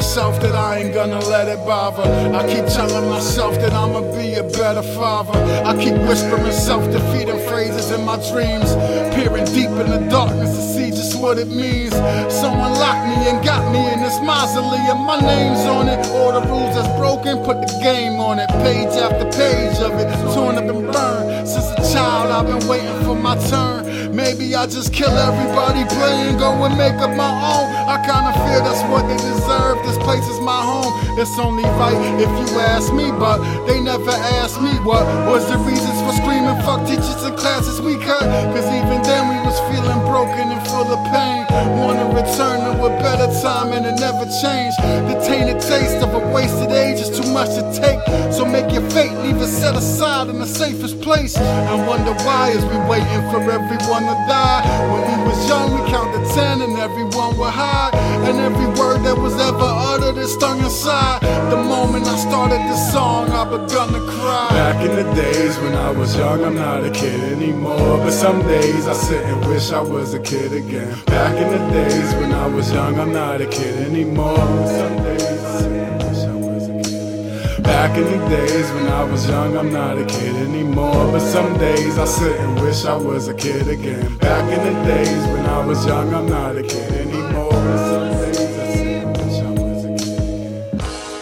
myself that I ain't gonna let it bother. I keep telling myself that I'ma be a better father. I keep whispering self-defeating phrases in my dreams, peering deep in the darkness to see just what it means. Someone locked me and got me in this mausoleum. My name's on it. All the rules that's broken, put the game on it. Page after page of it, torn up and burned. Since a child I've been waiting for my turn. Maybe I just kill everybody, play and go and make up my own. I kinda feel that's what they deserve. This place is my home. It's only right if you ask me, but they never asked me what was the reasons for screaming fuck teachers and classes we cut. Cause even then we was feeling broken and full of pain. Wanna return to a better time and it never changed. The tainted taste of a wasted age is too much to take. So make your fate, leave it set aside in the safest place. And wonder why as we waiting for everyone to die. When we was young we counted 10 and everyone would hide. And every word that was ever uttered is stung inside. The moment I started this song I begun to cry. Back in the days when I was young, I'm not a kid anymore. But some days I sit and wish I was a kid again. Back in the days when I was young, I'm not a kid anymore. Some days I sit and wish I was a kid again. Back in the days when I was young, I'm not a kid anymore. But some days I sit and wish I was a kid again. Back in the days when I was young, I'm not a kid anymore. But some days I sit and wish I was a kid again.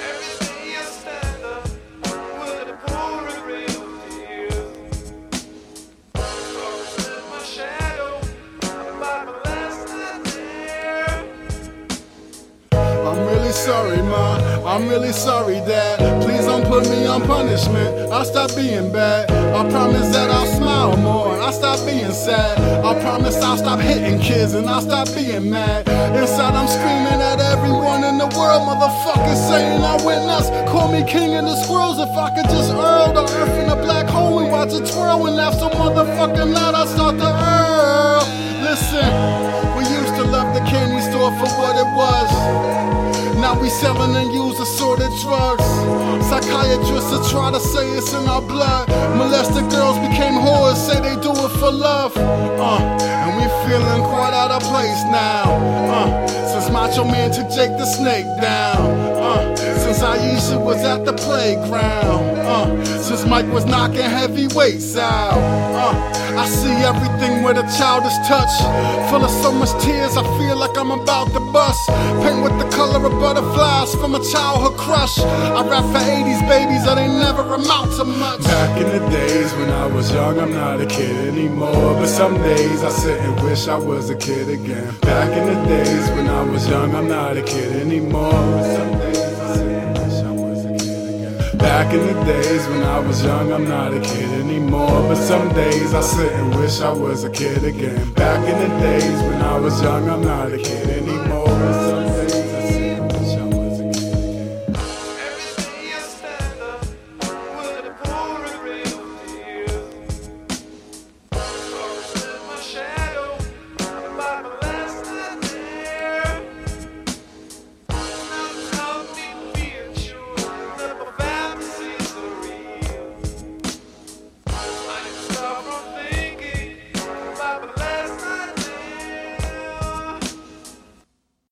I'm really sorry, Ma. I'm really sorry, Dad. Please don't put me on punishment. I'll stop being bad. I promise that I'll smile more and I'll stop being sad. I promise I'll stop hitting kids and I'll stop being mad. Inside I'm screaming at everyone in the world, motherfuckers saying I went nuts. Call me king of the squirrels if I could just earl the earth in a black hole and watch it twirl and laugh so motherfucking loud I start to earl. Listen, we used to love the candy store for what it was. Now we selling and use assorted drugs. Psychiatrists will try to say it's in our blood. Molested girls became whores, say they do it for love. And we feeling quite out of place now. Since Macho Man took Jake the Snake down. Since Aisha was at the playground. Since Mike was knocking heavyweights out. I see everything with a childish touch. Full of so much tears, I feel like I'm about to bust. Paint with the color of butterflies from a childhood crush. I rap for 80s babies, or they never amount to much. Back in the days when I was young, I'm not a kid anymore. But some days I sit and wish I was a kid again. Back in the days when I was young, I'm not a kid anymore. But some days I sit and wish I was a kid again. Back in the days when I was young, I'm not a kid anymore. But some days I sit and wish I was a kid again. Back in the days when I was young, I'm not a kid anymore.